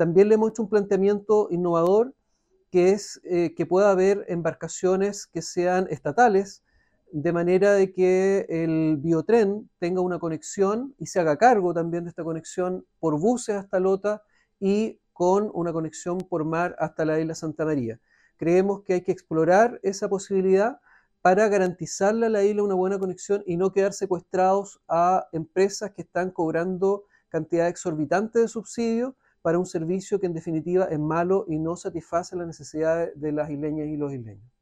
También le hemos hecho un planteamiento innovador que es que pueda haber embarcaciones que sean estatales, de manera de que el biotren tenga una conexión y se haga cargo también de esta conexión por buses hasta Lota y con una conexión por mar hasta la isla Santa María. Creemos que hay que explorar esa posibilidad para garantizarle a la isla una buena conexión y no quedar secuestrados a empresas que están cobrando cantidades exorbitantes de subsidios para un servicio que en definitiva es malo y no satisface las necesidades de las isleñas y los isleños.